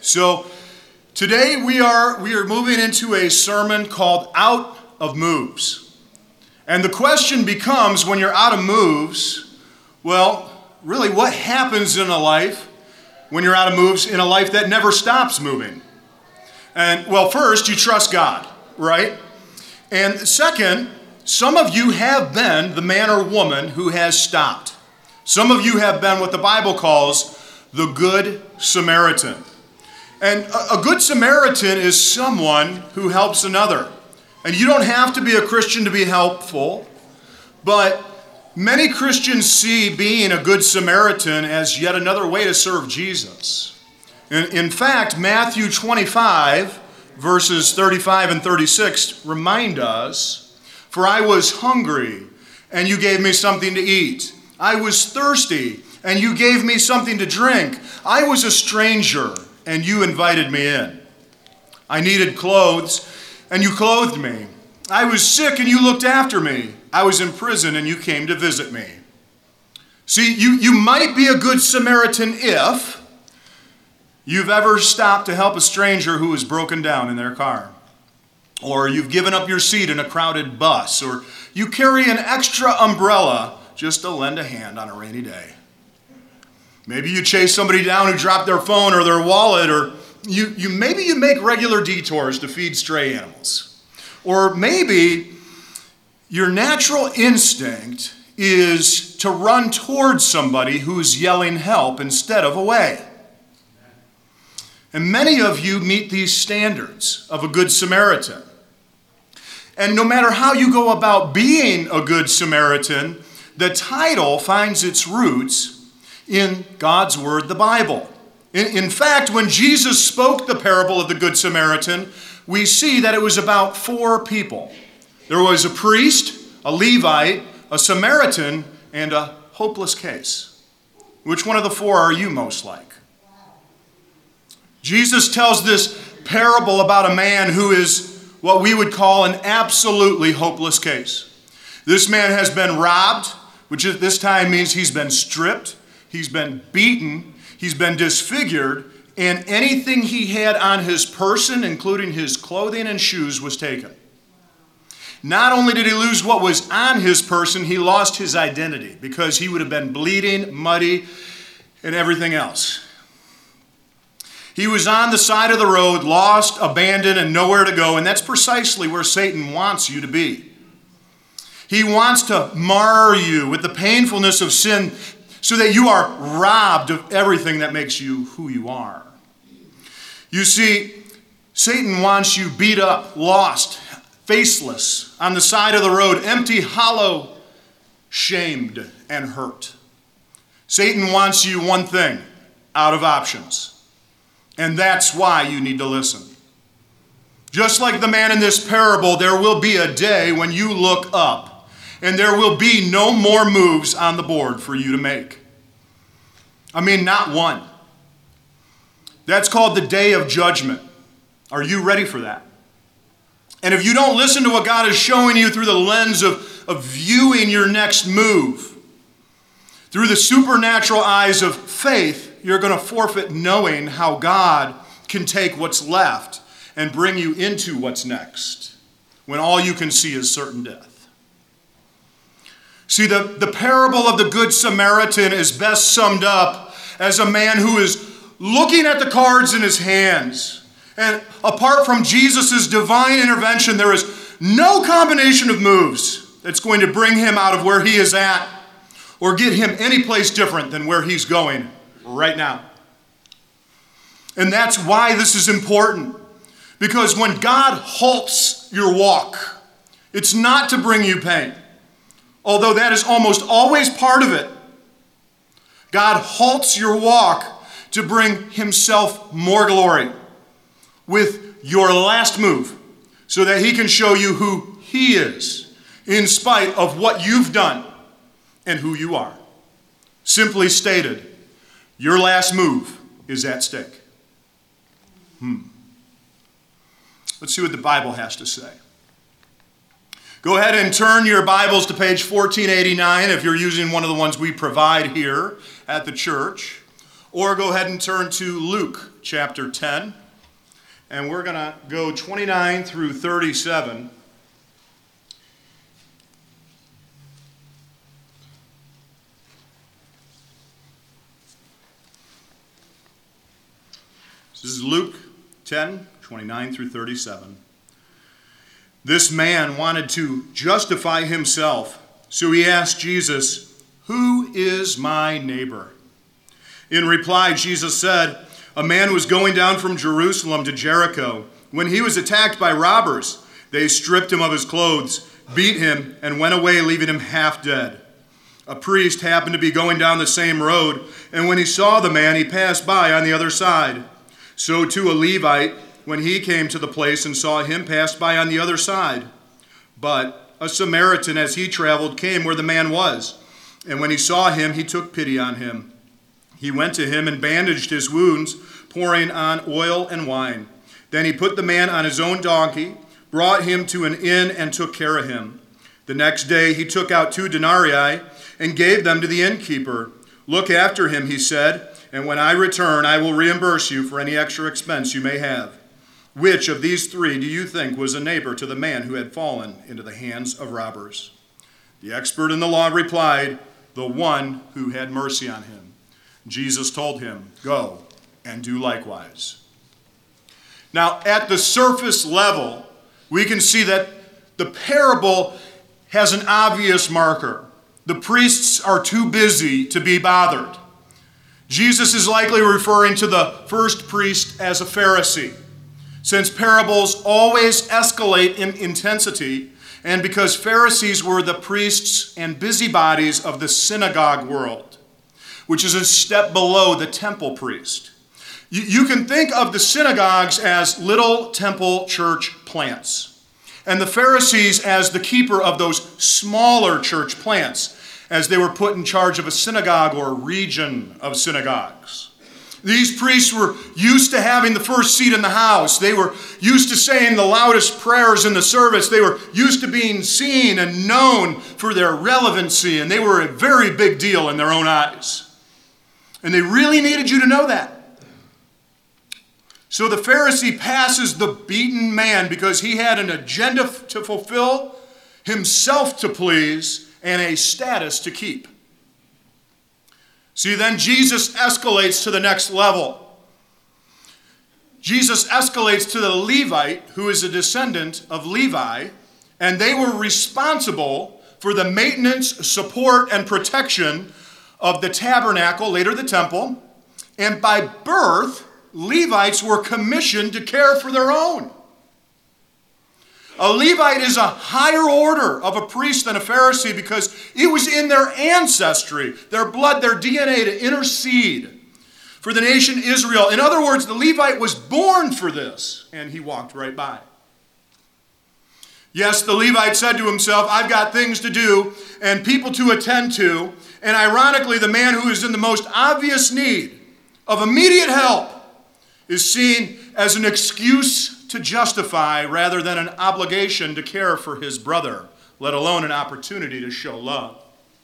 So today we are moving into a sermon called Out of Moves. And the question becomes, when you're out of moves, well, really what happens in a life when you're out of moves in a life that never stops moving? And well, first, you trust God, right? And second, some of you have been the man or woman who has stopped. Some of you have been what the Bible calls the Good Samaritan. And a Good Samaritan is someone who helps another. And you don't have to be a Christian to be helpful, but many Christians see being a Good Samaritan as yet another way to serve Jesus. In fact, Matthew 25, verses 35 and 36 remind us, "For I was hungry, and you gave me something to eat. I was thirsty, and you gave me something to drink. I was a stranger, and you invited me in. I needed clothes, and you clothed me. I was sick, and you looked after me. I was in prison, and you came to visit me." See, you might be a Good Samaritan if you've ever stopped to help a stranger who is broken down in their car, or you've given up your seat in a crowded bus, or you carry an extra umbrella just to lend a hand on a rainy day. Maybe you chase somebody down who dropped their phone or their wallet, or maybe you make regular detours to feed stray animals. Or maybe your natural instinct is to run towards somebody who's yelling help instead of away. And many of you meet these standards of a Good Samaritan. And no matter how you go about being a Good Samaritan, the title finds its roots in God's Word, the Bible. In fact, when Jesus spoke the parable of the Good Samaritan, we see that it was about four people. There was a priest, a Levite, a Samaritan, and a hopeless case. Which one of the four are you most like? Jesus tells this parable about a man who is what we would call an absolutely hopeless case. This man has been robbed, which at this time means he's been stripped, he's been beaten, he's been disfigured, and anything he had on his person, including his clothing and shoes, was taken. Not only did he lose what was on his person, he lost his identity because he would have been bleeding, muddy, and everything else. He was on the side of the road, lost, abandoned, and nowhere to go, and that's precisely where Satan wants you to be. He wants to mar you with the painfulness of sin so that you are robbed of everything that makes you who you are. You see, Satan wants you beat up, lost, faceless, on the side of the road, empty, hollow, shamed, and hurt. Satan wants you one thing, out of options. And that's why you need to listen. Just like the man in this parable, there will be a day when you look up and there will be no more moves on the board for you to make. I mean, not one. That's called the day of judgment. Are you ready for that? And if you don't listen to what God is showing you through the lens of viewing your next move, through the supernatural eyes of faith, you're going to forfeit knowing how God can take what's left and bring you into what's next, when all you can see is certain death. See, the parable of the Good Samaritan is best summed up as a man who is looking at the cards in his hands. And apart from Jesus' divine intervention, there is no combination of moves that's going to bring him out of where he is at or get him any place different than where he's going right now. And that's why this is important. Because when God halts your walk, it's not to bring you pain, although that is almost always part of it. God halts your walk to bring himself more glory with your last move, so that he can show you who he is in spite of what you've done and who you are. Simply stated, your last move is at stake. Let's see what the Bible has to say. Go ahead and turn your Bibles to page 1489 if you're using one of the ones we provide here at the church. Or go ahead and turn to Luke chapter 10, and we're going to go 29 through 37. This is Luke 10, 29 through 37. This man wanted to justify himself, so he asked Jesus, "Who is my neighbor?" In reply, Jesus said, "A man was going down from Jerusalem to Jericho when he was attacked by robbers. They stripped him of his clothes, beat him, and went away, leaving him half dead. A priest happened to be going down the same road, and when he saw the man, he passed by on the other side. So too a Levite, when he came to the place and saw him, passed by on the other side. But a Samaritan, as he traveled, came where the man was. And when he saw him, he took pity on him. He went to him and bandaged his wounds, pouring on oil and wine. Then he put the man on his own donkey, brought him to an inn, and took care of him. The next day he took out 2 denarii and gave them to the innkeeper. 'Look after him,' he said, 'and when I return, I will reimburse you for any extra expense you may have.' Which of these 3 do you think was a neighbor to the man who had fallen into the hands of robbers?" The expert in the law replied, "The one who had mercy on him." Jesus told him, "Go and do likewise." Now, at the surface level, we can see that the parable has an obvious marker. The priests are too busy to be bothered. Jesus is likely referring to the first priest as a Pharisee, since parables always escalate in intensity, and because Pharisees were the priests and busybodies of the synagogue world, which is a step below the temple priest. You can think of the synagogues as little temple church plants, and the Pharisees as the keeper of those smaller church plants, as they were put in charge of a synagogue or region of synagogues. These priests were used to having the first seat in the house. They were used to saying the loudest prayers in the service. They were used to being seen and known for their relevancy, and they were a very big deal in their own eyes. And they really needed you to know that. So the Pharisee passes the beaten man because he had an agenda to fulfill, himself to please, and a status to keep. See, then Jesus escalates to the next level. Jesus escalates to the Levite, who is a descendant of Levi, and they were responsible for the maintenance, support, and protection of the tabernacle, later the temple, and by birth, Levites were commissioned to care for their own. A Levite is a higher order of a priest than a Pharisee because it was in their ancestry, their blood, their DNA to intercede for the nation Israel. In other words, the Levite was born for this, and he walked right by. Yes, the Levite said to himself, "I've got things to do and people to attend to," and ironically, the man who is in the most obvious need of immediate help is seen as an excuse to justify rather than an obligation to care for his brother, let alone an opportunity to show love.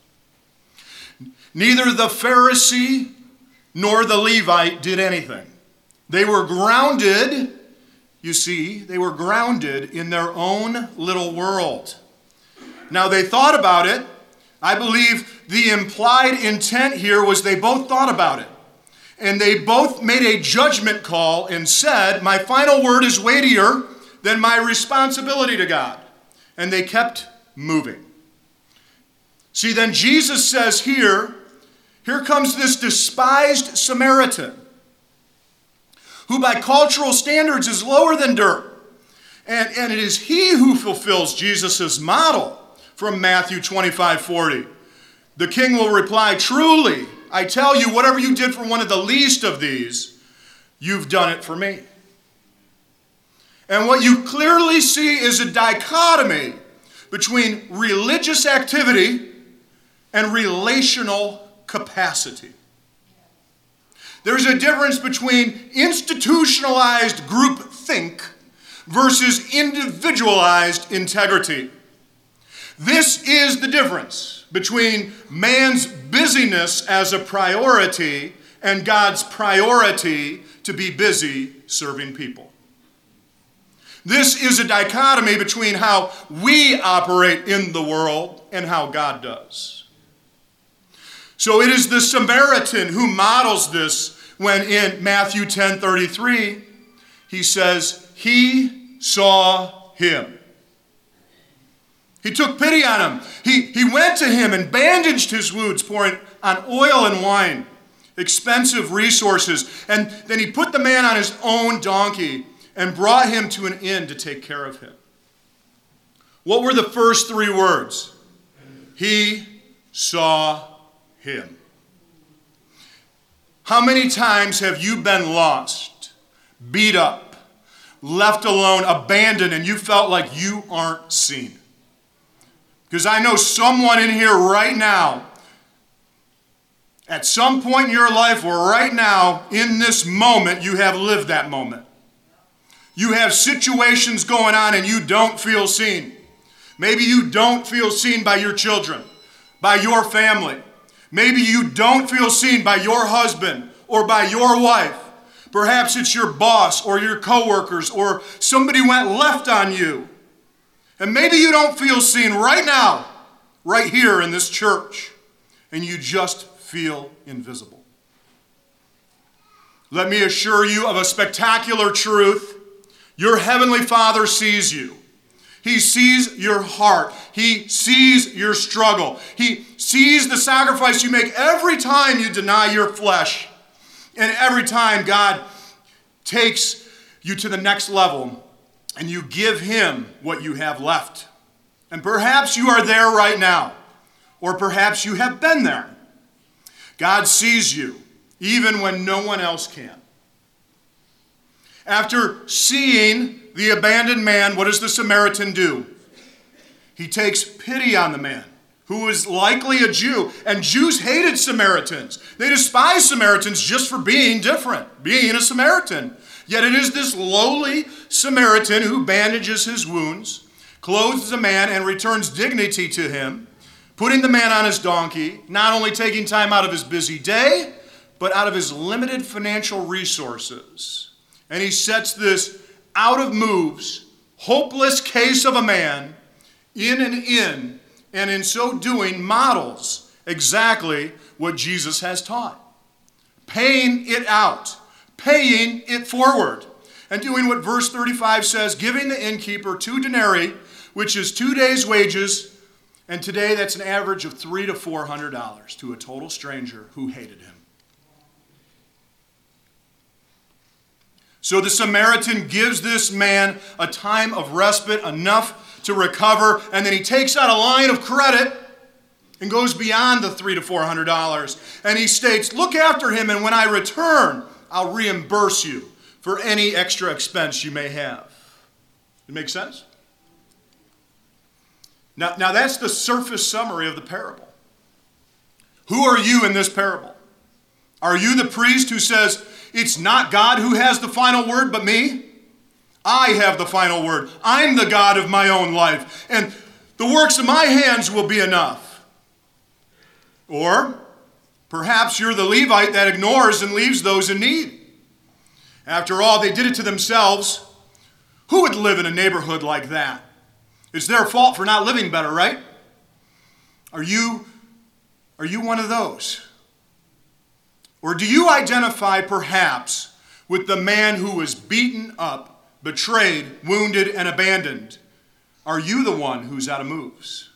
Neither the Pharisee nor the Levite did anything. They were grounded, you see, they were grounded in their own little world. Now they thought about it. I believe the implied intent here was they both thought about it. And they both made a judgment call and said, "My final word is weightier than my responsibility to God." And they kept moving. See, then Jesus says here comes this despised Samaritan, who by cultural standards is lower than dirt. And it is he who fulfills Jesus' model from Matthew 25:40. The king will reply, "Truly, I tell you, whatever you did for one of the least of these, you've done it for me." And what you clearly see is a dichotomy between religious activity and relational capacity. There's a difference between institutionalized groupthink versus individualized integrity. This is the difference between man's busyness as a priority and God's priority to be busy serving people. This is a dichotomy between how we operate in the world and how God does. So it is the Samaritan who models this when in Matthew 10:33, he says, he saw him. He took pity on him. He went to him and bandaged his wounds, pouring on oil and wine, expensive resources. And then he put the man on his own donkey and brought him to an inn to take care of him. What were the first three words? He saw him. How many times have you been lost, beat up, left alone, abandoned, and you felt like you aren't seen? Because I know someone in here right now, at some point in your life or right now, in this moment, you have lived that moment. You have situations going on and you don't feel seen. Maybe you don't feel seen by your children, by your family. Maybe you don't feel seen by your husband or by your wife. Perhaps it's your boss or your coworkers or somebody went left on you. And maybe you don't feel seen right now, right here in this church, and you just feel invisible. Let me assure you of a spectacular truth. Your heavenly Father sees you. He sees your heart. He sees your struggle. He sees the sacrifice you make every time you deny your flesh. And every time God takes you to the next level and you give him what you have left. And perhaps you are there right now. Or perhaps you have been there. God sees you even when no one else can. After seeing the abandoned man, what does the Samaritan do? He takes pity on the man, who is likely a Jew. And Jews hated Samaritans. They despised Samaritans just for being different, being a Samaritan. Yet it is this lowly Samaritan who bandages his wounds, clothes the man, and returns dignity to him, putting the man on his donkey, not only taking time out of his busy day, but out of his limited financial resources. And he sets this out of moves, hopeless case of a man in an inn, and in so doing models exactly what Jesus has taught. Paying it out, paying it forward, and doing what verse 35 says, giving the innkeeper 2 denarii, which is 2 days' wages, and today that's an average of $300 to $400 to a total stranger who hated him. So the Samaritan gives this man a time of respite, enough to recover, and then he takes out a line of credit and goes beyond the $300 to $400. And he states, look after him, and when I return, I'll reimburse you for any extra expense you may have. It makes sense? Now that's the surface summary of the parable. Who are you in this parable? Are you the priest who says, it's not God who has the final word but me? I have the final word. I'm the God of my own life, and the works of my hands will be enough. Or perhaps you're the Levite that ignores and leaves those in need. After all, they did it to themselves. Who would live in a neighborhood like that? It's their fault for not living better, right? Are you one of those? Or do you identify perhaps with the man who was beaten up, betrayed, wounded, and abandoned? Are you the one who's out of moves?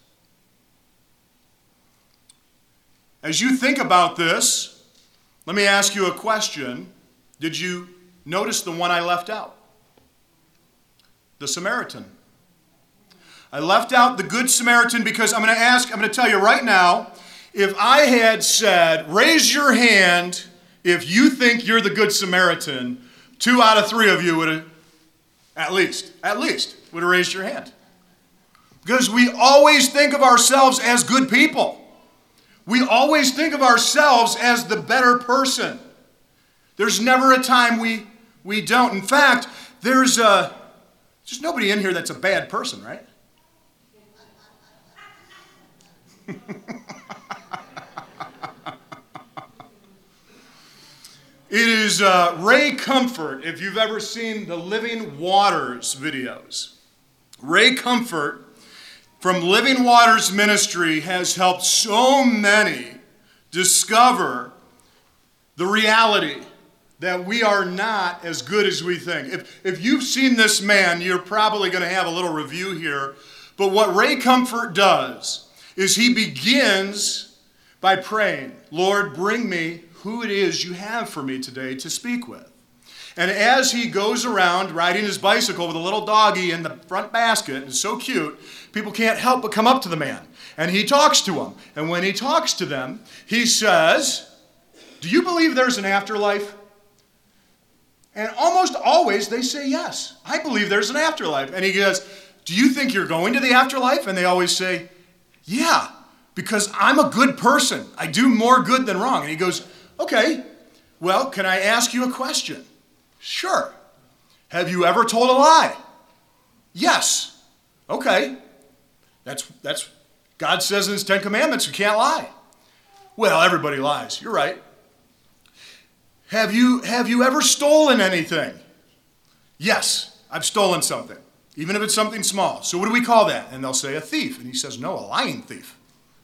As you think about this, let me ask you a question. Did you notice the one I left out? The Samaritan. I left out the Good Samaritan because I'm going to tell you right now, if I had said, raise your hand if you think you're the Good Samaritan, 2 out of 3 of you would have, at least, would have raised your hand. Because we always think of ourselves as good people. We always think of ourselves as the better person. There's never a time we don't. In fact, there's nobody in here that's a bad person, right? It is Ray Comfort, if you've ever seen the Living Waters videos. Ray Comfort from Living Waters Ministry has helped so many discover the reality that we are not as good as we think. If you've seen this man, you're probably going to have a little review here. But what Ray Comfort does is he begins by praying, Lord, bring me who it is you have for me today to speak with. And as he goes around riding his bicycle with a little doggie in the front basket, and it's so cute, people can't help but come up to the man. And he talks to them. And when he talks to them, he says, do you believe there's an afterlife? And almost always they say yes. I believe there's an afterlife. And he goes, do you think you're going to the afterlife? And they always say, yeah, because I'm a good person. I do more good than wrong. And he goes, okay, well, can I ask you a question? Sure. Have you ever told a lie? Yes. Okay. That's God says in his 10 Commandments, you can't lie. Well, everybody lies. You're right. Have you ever stolen anything? Yes, I've stolen something, even if it's something small. So what do we call that? And they'll say a thief. And he says, no, a lying thief.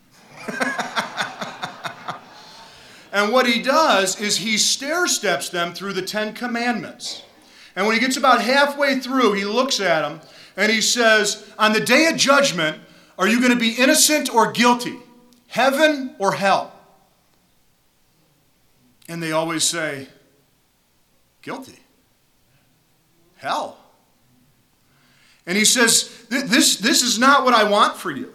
And what he does is he stair-steps them through the 10 Commandments. And when he gets about halfway through, he looks at them and he says, on the day of judgment, are you going to be innocent or guilty? Heaven or hell? And they always say, guilty. Hell. And he says, this is not what I want for you.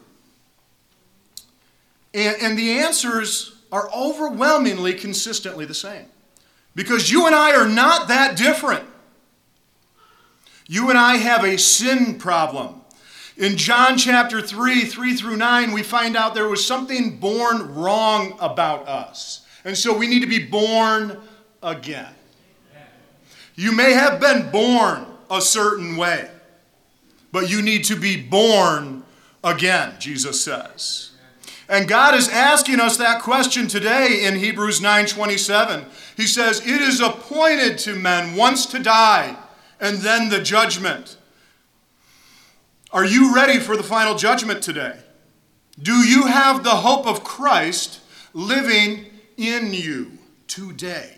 And the answers are overwhelmingly consistently the same. Because you and I are not that different. You and I have a sin problem. In John chapter 3 through 9, we find out there was something born wrong about us. And so we need to be born again. You may have been born a certain way, but you need to be born again, Jesus says. And God is asking us that question today in Hebrews 9:27. He says, it is appointed to men once to die, and then the judgment. Are you ready for the final judgment today? Do you have the hope of Christ living in you today?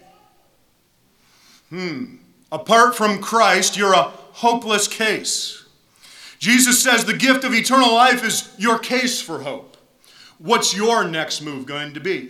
Apart from Christ, you're a hopeless case. Jesus says the gift of eternal life is your case for hope. What's your next move going to be?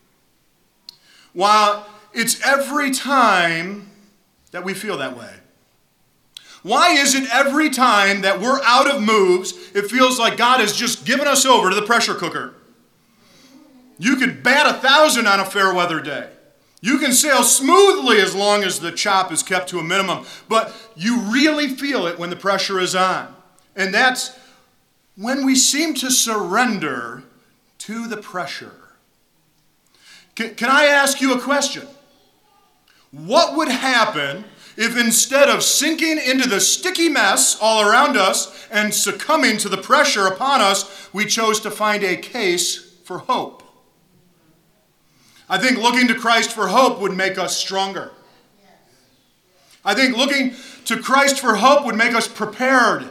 Well, it's every time that we feel that way. Why is it every time that we're out of moves, it feels like God has just given us over to the pressure cooker? You could bat 1,000 on a fair weather day. You can sail smoothly as long as the chop is kept to a minimum, but you really feel it when the pressure is on. And that's when we seem to surrender to the pressure. Can I ask you a question? What would happen if instead of sinking into the sticky mess all around us and succumbing to the pressure upon us, we chose to find a case for hope? I think looking to Christ for hope would make us stronger. I think looking to Christ for hope would make us prepared.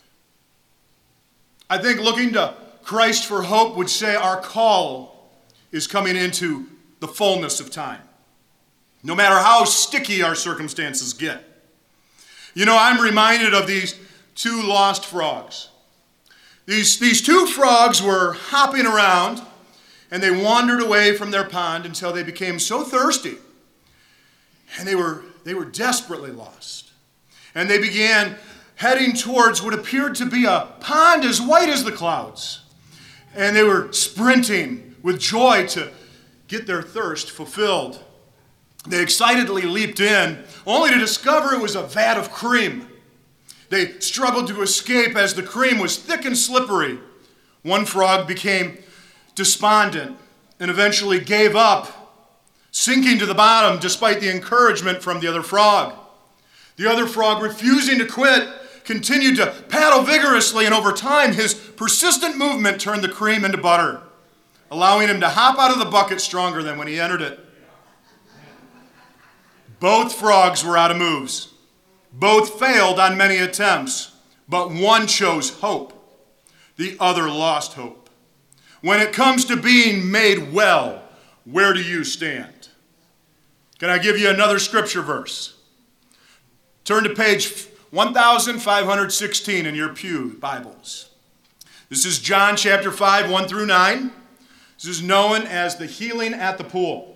I think looking to Christ for hope would say our call is coming into the fullness of time, no matter how sticky our circumstances get. You know, I'm reminded of these two lost frogs. These two frogs were hopping around, and they wandered away from their pond until they became so thirsty, and they were desperately lost. And they began heading towards what appeared to be a pond as white as the clouds. And they were sprinting with joy to get their thirst fulfilled. They excitedly leaped in, only to discover it was a vat of cream. They struggled to escape as the cream was thick and slippery. One frog became despondent and eventually gave up, sinking to the bottom despite the encouragement from the other frog. The other frog, refusing to quit, continued to paddle vigorously, and over time, his persistent movement turned the cream into butter, allowing him to hop out of the bucket stronger than when he entered it. Both frogs were out of moves. Both failed on many attempts, but one chose hope. The other lost hope. When it comes to being made well, where do you stand? Can I give you another scripture verse? Turn to page 1516 in your pew Bibles. This is John chapter 5, 1 through 9. This is known as the healing at the pool.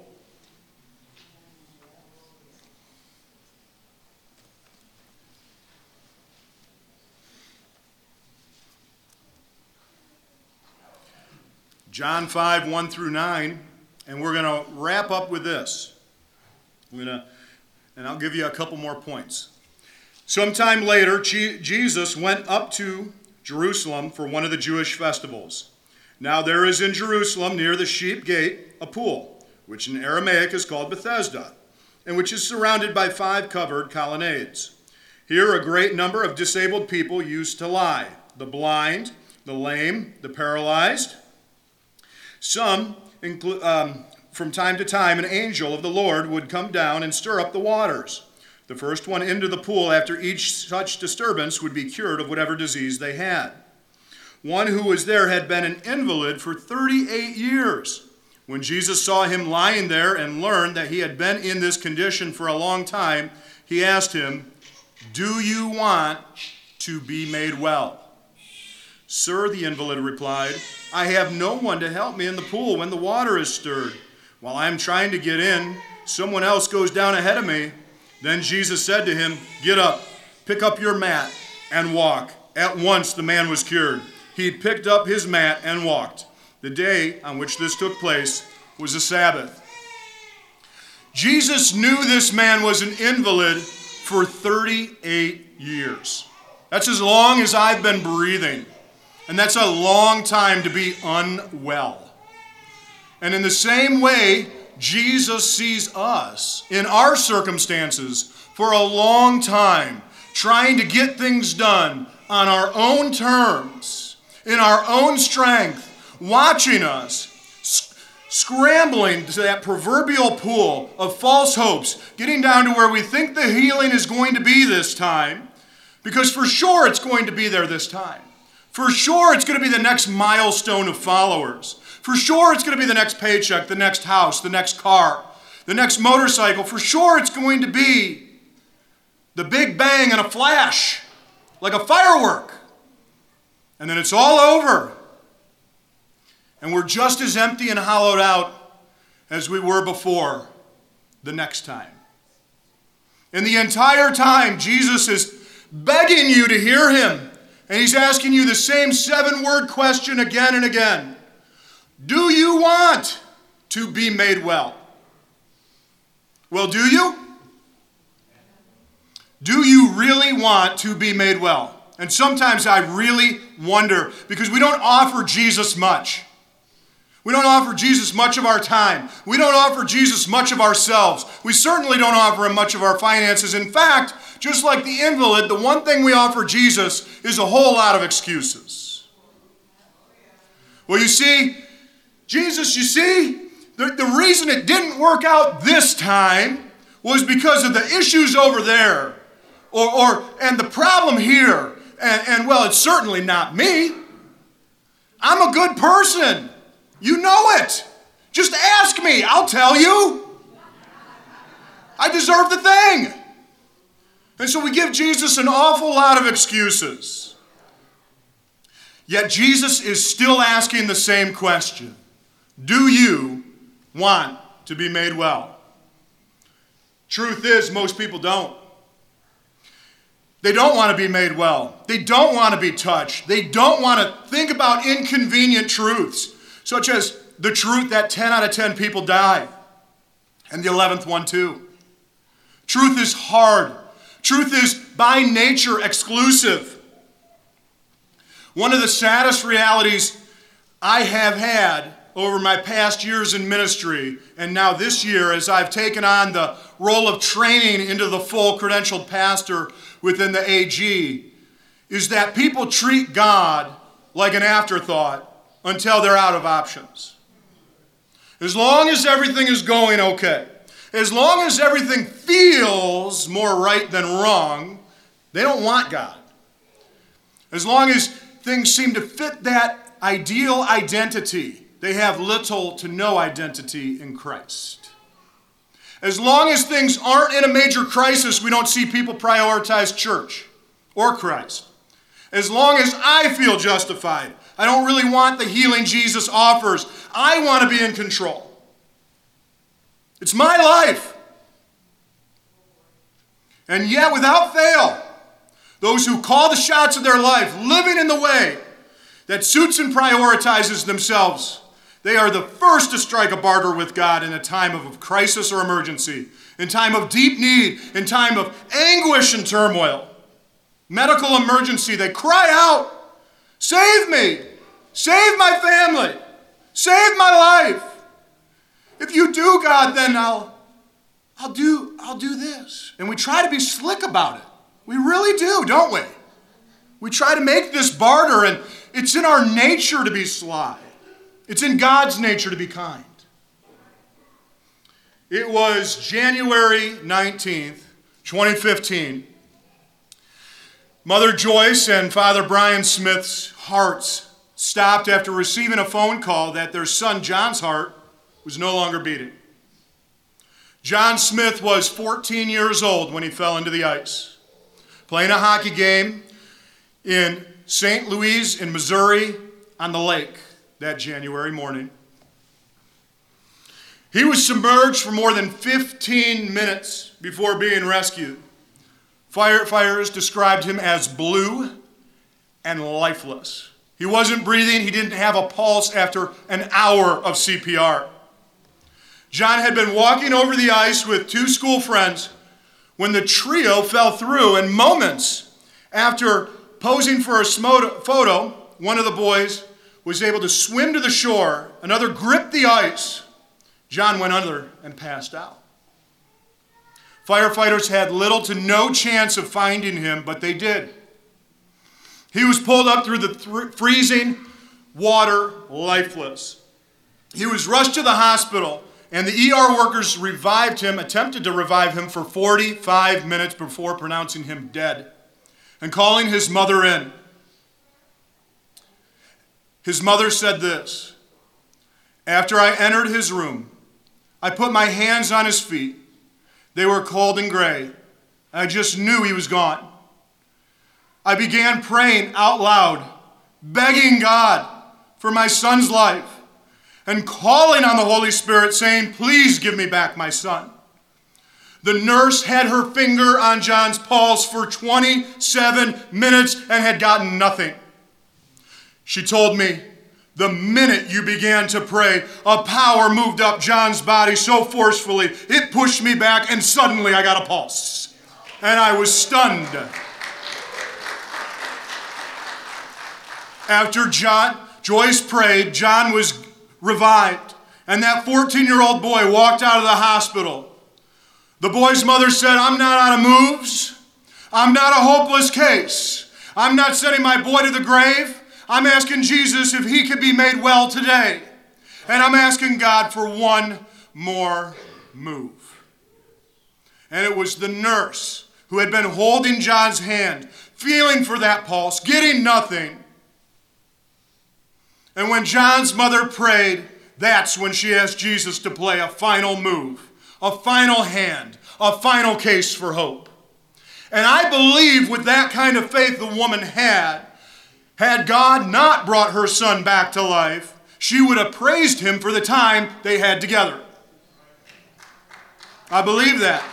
John 5, 1 through 9, and we're going to wrap up with this. And I'll give you a couple more points. Sometime later, Jesus went up to Jerusalem for one of the Jewish festivals. Now there is in Jerusalem, near the Sheep Gate, a pool, which in Aramaic is called Bethesda, and which is surrounded by 5 covered colonnades. Here a great number of disabled people used to lie, the blind, the lame, the paralyzed. From time to time, an angel of the Lord would come down and stir up the waters. The first one into the pool after each such disturbance would be cured of whatever disease they had. One who was there had been an invalid for 38 years. When Jesus saw him lying there and learned that he had been in this condition for a long time, he asked him, "Do you want to be made well?" "Sir," the invalid replied, "I have no one to help me in the pool when the water is stirred. While I am trying to get in, someone else goes down ahead of me." Then Jesus said to him, "Get up, pick up your mat, and walk." At once the man was cured. He picked up his mat and walked. The day on which this took place was a Sabbath. Jesus knew this man was an invalid for 38 years. That's as long as I've been breathing. And that's a long time to be unwell. And in the same way, Jesus sees us in our circumstances for a long time, trying to get things done on our own terms, in our own strength, watching us, scrambling to that proverbial pool of false hopes, getting down to where we think the healing is going to be this time, because for sure it's going to be there this time. For sure it's going to be the next milestone of followers. For sure it's going to be the next paycheck, the next house, the next car, the next motorcycle. For sure it's going to be the big bang and a flash, like a firework. And then it's all over. And we're just as empty and hollowed out as we were before the next time. And the entire time, Jesus is begging you to hear him. And he's asking you the same 7-word question again and again. Do you want to be made well? Well, do you? Do you really want to be made well? And sometimes I really wonder, because we don't offer Jesus much. We don't offer Jesus much of our time. We don't offer Jesus much of ourselves. We certainly don't offer him much of our finances. In fact, just like the invalid, the one thing we offer Jesus is a whole lot of excuses. Well, you see, Jesus, the reason it didn't work out this time was because of the issues over there, and the problem here. And well, it's certainly not me. I'm a good person. You know it. Just ask me. I'll tell you. I deserve the thing. And so we give Jesus an awful lot of excuses. Yet Jesus is still asking the same question. Do you want to be made well? Truth is, most people don't. They don't want to be made well. They don't want to be touched. They don't want to think about inconvenient truths, such as the truth that 10 out of 10 people die, and the 11th one too. Truth is hard. Truth is by nature exclusive. One of the saddest realities I have had over my past years in ministry, and now this year as I've taken on the role of training into the full credentialed pastor within the AG, is that people treat God like an afterthought until they're out of options. As long as everything is going okay, As long as everything feels more right than wrong, they don't want God. As long as things seem to fit that ideal identity, they have little to no identity in Christ. As long as things aren't in a major crisis, we don't see people prioritize church or Christ. As long as I feel justified, I don't really want the healing Jesus offers. I want to be in control. It's my life. And yet, without fail, those who call the shots of their life, living in the way that suits and prioritizes themselves, they are the first to strike a barter with God in a time of crisis or emergency, in time of deep need, in time of anguish and turmoil. Medical emergency, they cry out, "Save me! Save my family! Save my life! If you do, God, then I'll do this." And we try to be slick about it. We really do, don't we? We try to make this barter, and it's in our nature to be sly. It's in God's nature to be kind. It was January 19th, 2015. Mother Joyce and Father Brian Smith's hearts stopped after receiving a phone call that their son John's heart was no longer beating. John Smith was 14 years old when he fell into the ice, playing a hockey game in St. Louis in Missouri on the lake that January morning. He was submerged for more than 15 minutes before being rescued. Firefighters described him as blue and lifeless. He wasn't breathing. He didn't have a pulse after an hour of CPR. John had been walking over the ice with two school friends when the trio fell through, and moments after posing for a photo, one of the boys was able to swim to the shore, another gripped the ice. John went under and passed out. Firefighters had little to no chance of finding him, but they did. He was pulled up through the freezing water, lifeless. He was rushed to the hospital, and the ER workers attempted to revive him for 45 minutes before pronouncing him dead and calling his mother in. His mother said this: "After I entered his room, I put my hands on his feet. They were cold and gray. I just knew he was gone. I began praying out loud, begging God for my son's life and calling on the Holy Spirit, saying, 'Please give me back my son.' The nurse had her finger on John's pulse for 27 minutes and had gotten nothing. She told me, 'The minute you began to pray, a power moved up John's body so forcefully, it pushed me back, and suddenly I got a pulse.' And I was stunned." After Joyce prayed, John was revived, and that 14-year-old boy walked out of the hospital. The boy's mother said, "I'm not out of moves. I'm not a hopeless case. I'm not sending my boy to the grave. I'm asking Jesus if he could be made well today. And I'm asking God for one more move." And it was the nurse who had been holding John's hand, feeling for that pulse, getting nothing. And when John's mother prayed, that's when she asked Jesus to play a final move, a final hand, a final case for hope. And I believe with that kind of faith the woman had God not brought her son back to life, she would have praised him for the time they had together. I believe that.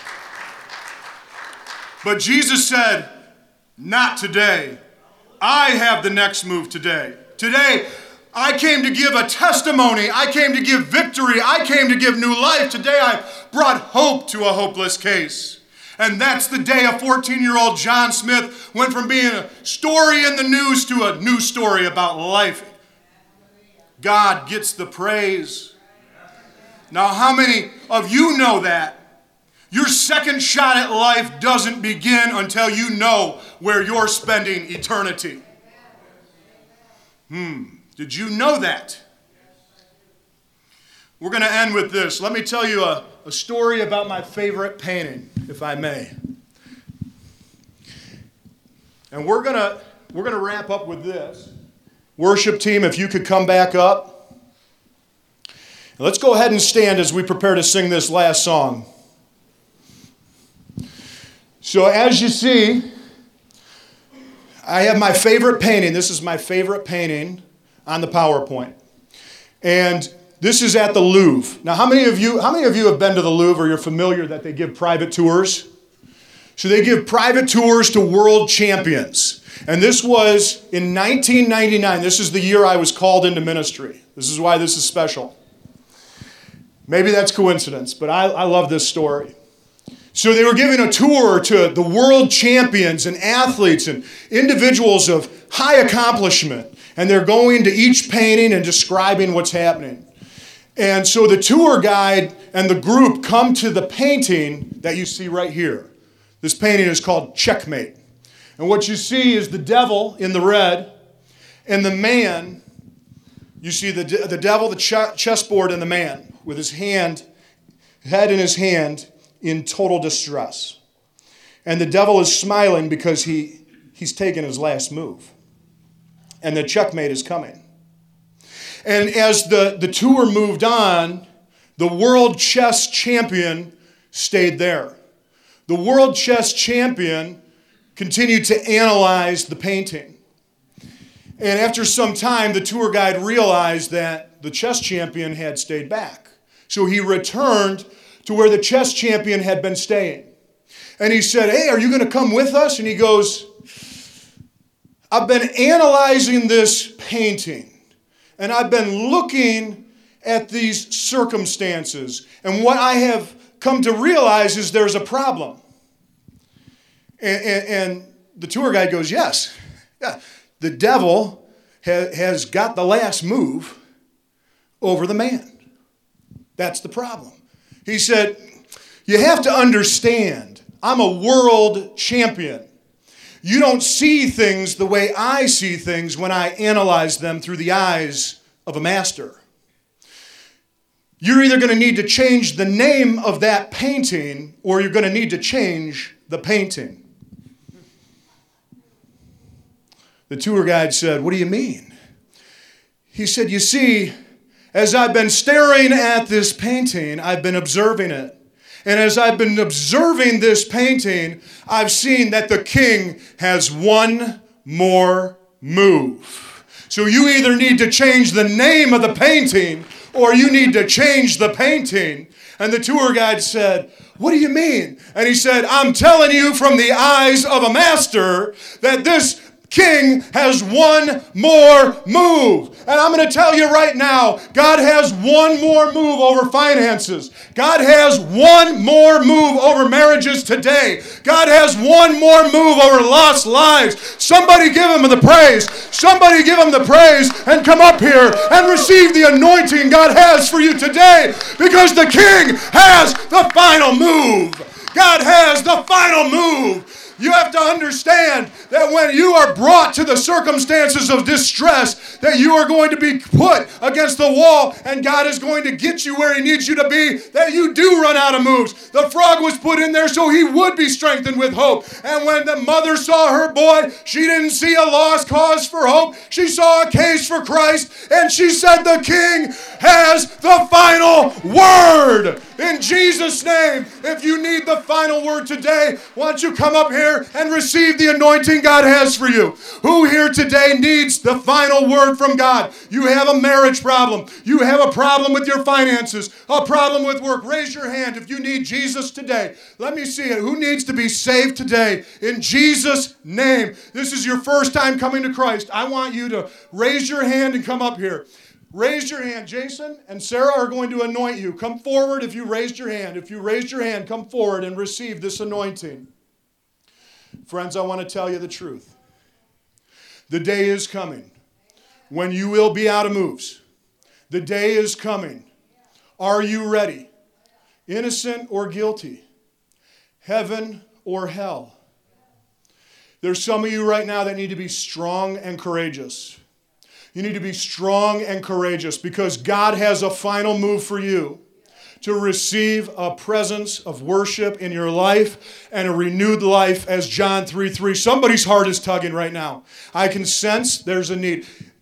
But Jesus said, "Not today. I have the next move today. Today, I came to give a testimony. I came to give victory. I came to give new life. Today, I brought hope to a hopeless case." And that's the day a 14-year-old John Smith went from being a story in the news to a new story about life. God gets the praise. Now, how many of you know that? Your second shot at life doesn't begin until you know where you're spending eternity. Did you know that? We're going to end with this. Let me tell you a story about my favorite painting, if I may. And we're going to wrap up with this. Worship team, if you could come back up. Let's go ahead and stand as we prepare to sing this last song. So as you see, I have my favorite painting. This is my favorite painting on the PowerPoint. And this is at the Louvre. Now, how many of you have been to the Louvre, or you're familiar that they give private tours? So they give private tours to world champions. And this was in 1999. This is the year I was called into ministry. This is why this is special. Maybe that's coincidence, but I love this story. So they were giving a tour to the world champions and athletes and individuals of high accomplishment. And they're going to each painting and describing what's happening. And so the tour guide and the group come to the painting that you see right here. This painting is called Checkmate. And what you see is the devil in the red, and the man, you see the devil, the chessboard, and the man with his head in his hand in total distress. And the devil is smiling because he's taken his last move. And the checkmate is coming. And as the tour moved on, the world chess champion stayed there. The world chess champion continued to analyze the painting. And after some time, the tour guide realized that the chess champion had stayed back. So he returned to where the chess champion had been staying. And he said, "Hey, are you going to come with us?" And he goes, "I've been analyzing this painting, and I've been looking at these circumstances, and what I have come to realize is there's a problem." And the tour guide goes, "Yes, yeah, the devil has got the last move over the man. That's the problem." He said, "You have to understand, I'm a world champion. You don't see things the way I see things when I analyze them through the eyes of a master. You're either going to need to change the name of that painting, or you're going to need to change the painting." The tour guide said, "What do you mean?" He said, "You see, as I've been staring at this painting, I've been observing it. And as I've been observing this painting, I've seen that the king has one more move. So you either need to change the name of the painting, or you need to change the painting." And the tour guide said, "What do you mean?" And he said, "I'm telling you from the eyes of a master that this king has one more move." And I'm going to tell you right now, God has one more move over finances. God has one more move over marriages today. God has one more move over lost lives. Somebody give him the praise. Somebody give him the praise and come up here and receive the anointing God has for you today, because the king has the final move. God has the final move. You have to understand that when you are brought to the circumstances of distress, that you are going to be put against the wall, and God is going to get you where he needs you to be, that you do run out of moves. The frog was put in there so he would be strengthened with hope. And when the mother saw her boy, she didn't see a lost cause for hope. She saw a case for Christ, and she said, "The king has the final word." In Jesus' name, if you need the final word today, why don't you come up here and receive the anointing God has for you? Who here today needs the final word from God? You have a marriage problem. You have a problem with your finances, a problem with work. Raise your hand if you need Jesus today. Let me see it. Who needs to be saved today? In Jesus' name. This is your first time coming to Christ. I want you to raise your hand and come up here. Raise your hand. Jason and Sarah are going to anoint you. Come forward if you raised your hand. If you raised your hand, come forward and receive this anointing. Friends, I want to tell you the truth. The day is coming when you will be out of moves. The day is coming. Are you ready? Innocent or guilty? Heaven or hell? There's some of you right now that need to be strong and courageous. You need to be strong and courageous because God has a final move for you to receive a presence of worship in your life and a renewed life as John 3:3. Somebody's heart is tugging right now. I can sense there's a need.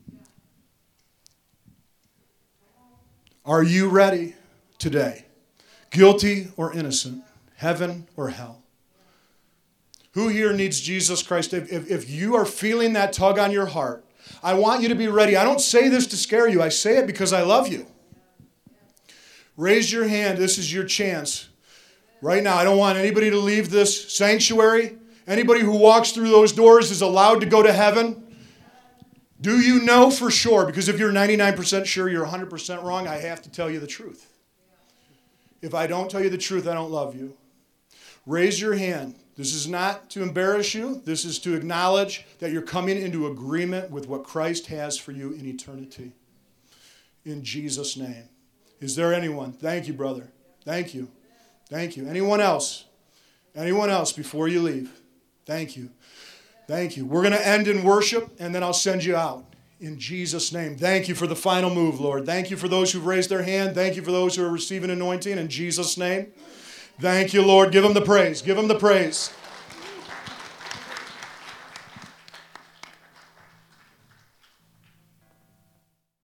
Are you ready today? Guilty or innocent? Heaven or hell? Who here needs Jesus Christ? If you are feeling that tug on your heart, I want you to be ready. I don't say this to scare you. I say it because I love you. Raise your hand. This is your chance. Right now, I don't want anybody to leave this sanctuary. Anybody who walks through those doors is allowed to go to heaven. Do you know for sure? Because if you're 99% sure you're 100% wrong, I have to tell you the truth. If I don't tell you the truth, I don't love you. Raise your hand. This is not to embarrass you. This is to acknowledge that you're coming into agreement with what Christ has for you in eternity. In Jesus' name. Is there anyone? Thank you, brother. Thank you. Thank you. Anyone else? Anyone else before you leave? Thank you. Thank you. We're going to end in worship, and then I'll send you out. In Jesus' name. Thank you for the final move, Lord. Thank you for those who've raised their hand. Thank you for those who are receiving anointing. In Jesus' name. Thank you, Lord. Give them the praise. Give them the praise.